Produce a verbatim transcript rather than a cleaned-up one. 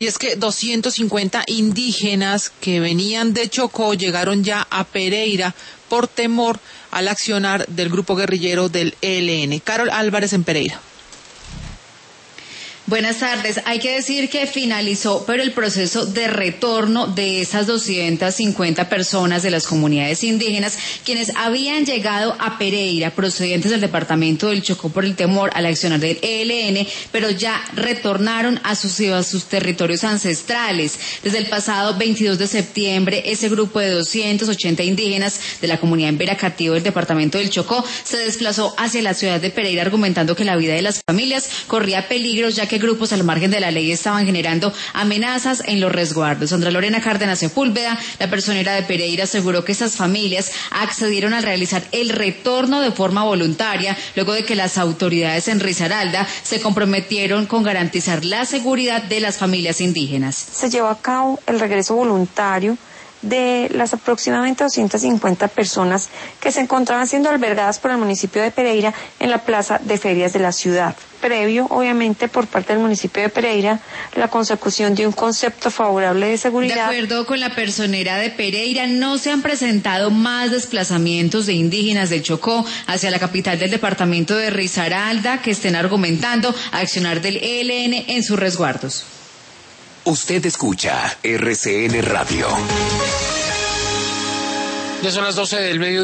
Y es que doscientos cincuenta indígenas que venían de Chocó llegaron ya a Pereira por temor al accionar del grupo guerrillero del E L N. Carol Álvarez en Pereira. Buenas tardes. Hay que decir que finalizó, pero el proceso de retorno de esas doscientas cincuenta personas de las comunidades indígenas, quienes habían llegado a Pereira procedentes del departamento del Chocó por el temor al accionar del E L N, pero ya retornaron a sus, a sus territorios ancestrales. Desde el pasado veintidós de septiembre, ese grupo de doscientos ochenta indígenas de la comunidad en Veracatío del departamento del Chocó se desplazó hacia la ciudad de Pereira, argumentando que la vida de las familias corría peligro, ya que que grupos al margen de la ley estaban generando amenazas en los resguardos. Sandra Lorena Cárdenas Sepúlveda, la personera de Pereira, aseguró que esas familias accedieron a realizar el retorno de forma voluntaria, luego de que las autoridades en Risaralda se comprometieron con garantizar la seguridad de las familias indígenas. Se llevó a cabo el regreso voluntario de las aproximadamente doscientas cincuenta personas que se encontraban siendo albergadas por el municipio de Pereira en la plaza de ferias de la ciudad. Previo, obviamente, por parte del municipio de Pereira, la consecución de un concepto favorable de seguridad. De acuerdo con la personera de Pereira, no se han presentado más desplazamientos de indígenas del Chocó hacia la capital del departamento de Risaralda que estén argumentando accionar del E L N en sus resguardos. Usted escucha R C N Radio. Ya son las doce del mediodía.